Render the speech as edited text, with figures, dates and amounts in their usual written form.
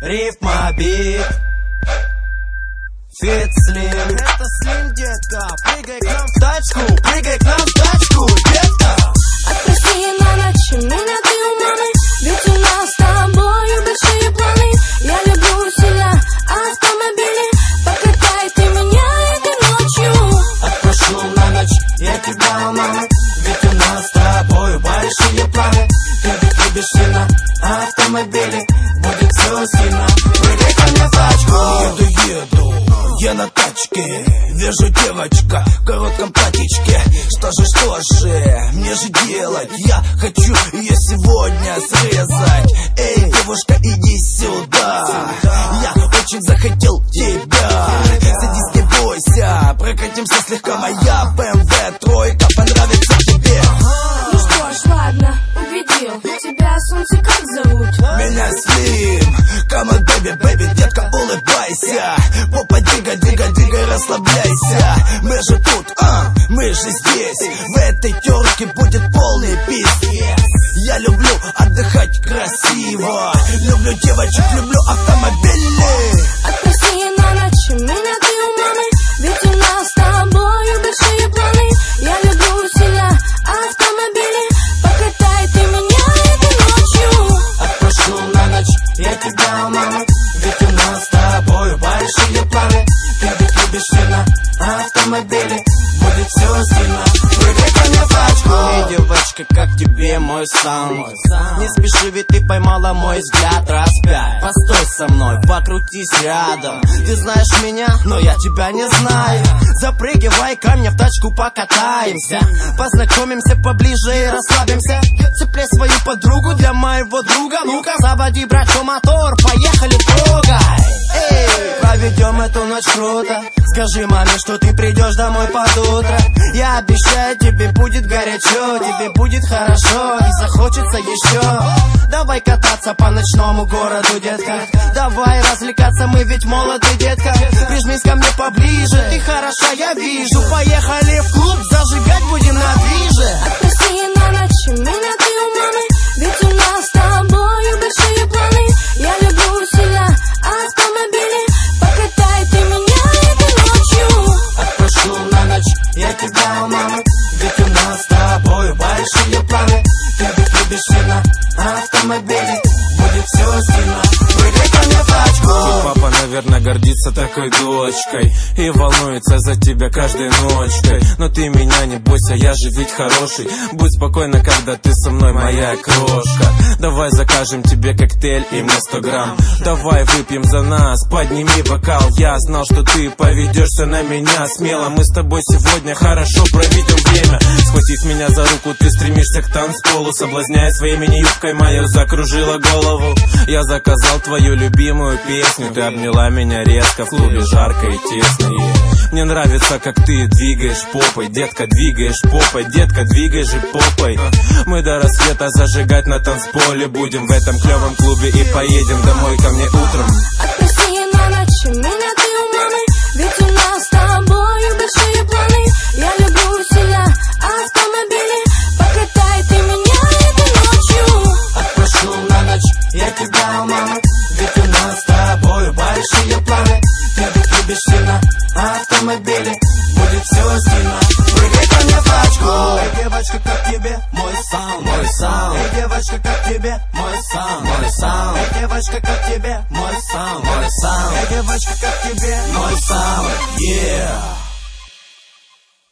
Рифмобит, Фит Слим. Это Слим, детка. Прыгай к нам в тачку, прыгай к нам в тачку, детка. Отпусти на ночь меня, ты у мамы, ведь у нас с тобою большие планы. Я люблю себя, автомобили, покатай ты меня этой ночью. Отпущу на ночь я тебя у мамы, ведь у нас с тобою большие планы. Ты ведь любишь сильно автомобили, будет все сильно. Прыгай ко мне в тачку. Еду, я на тачке, вижу девочка в коротком платьичке. Что же, мне же делать? Я хочу ее сегодня срезать. Эй, девушка, иди сюда, я очень захотел тебя. Садись, не бойся, прокатимся слегка. Моя BMW тройка понравится тебе. Ну что ж, ладно, убедил. Тебя, солнце, как зовут? Меня Слим. Come on, baby, baby, детка, улыбайся. Попа, двигай, двигай, двигай, расслабляйся. Мы же тут, мы же здесь. В этой терке будет полный пиздец. Я люблю отдыхать красиво, люблю девочек, люблю автомобили. Отпусти на ночь меня, ты у мамы, ведь у нас с тобою большие планы. Я люблю себя, автомобили, покатай ты меня этой ночью. Отпущу на ночь я тебя у мамы, ведь у нас с тобою большие планы. Ты ведь любишь сильно автомобили, будет все сильно. Прыгай ко мне в тачку. Эй, девочка, как тебе мой саунд? Не спеши, ведь ты поймала мой взгляд. Распять, постой со мной, покрутись рядом. Ты знаешь меня, но я тебя не знаю. Запрыгивай ко мне в тачку, покатаемся, познакомимся поближе и расслабимся. Цепляй свою подругу для моего друга. Ну-ка, заводи, братья, мотор, поехали, трогай. Эй, проведем эту ночь круто. Скажи маме, что ты придешь домой под утро. Я обещаю, тебе будет горячо, тебе будет хорошо и захочется еще. Давай кататься по ночному городу, детка. Давай развлекаться, мы ведь молоды, детка. Прижмись ко мне поближе, ты хороша, я вижу. Поехали в клуб, зажигать будем на движе. Отпусти на ночь меня, ты у мамы, ведь у нас с тобою большие планы. Я люблю себя, автомобили, покатай ты меня этой ночью. Отпущу на ночь я тебя у мамы, ведь у нас с тобою большие планы. Ты ведь любишь сильно автомобили, будет все сильно. Прыгай ко мне в тачку. И папа, наверное, гордится такой дочкой и волнуется за тебя каждой ночкой. Но ты меня не бойся, я же ведь хороший. Будь спокойна, когда ты со мной, моя крошка. Давай закажем тебе коктейль и мне 100 грамм. Давай выпьем за нас, подними бокал. Я знал, что ты поведешься на меня смело. Мы с тобой сегодня хорошо проведем время. Схватив меня за руку, ты стремишься к танцполу. Соблазняя своей мини-юбкой мою, закружила голову. Я заказал твою любимую песню. Ты обняла меня резко, в клубе жарко и тесно. Мне нравится, как ты двигаешь попой, детка, двигаешь попой, детка, двигай же попой. Мы до рассвета зажигать на танцполе будем в этом клевом клубе и поедем домой ко мне утром. Отпусти на ночь меня, ты у мамы, ведь у нас с тобою большие планы. Я люблю себя, автомобили, покатай ты меня этой ночью. Отпущу на ночь я тебя у мамы, ведь у нас с тобою большие планы. Ты ведь любишь сильно автомобили, будет все сильно. Прыгай ко мне в тачку. Эй, девочка, как тебе мой саунд? Мой саунд. Эй, девочка, как тебе мой саунд? Мой саунд. Эй, девочка, как тебе мой саунд? Мой саунд. Эй, девочка, как тебе мой саунд?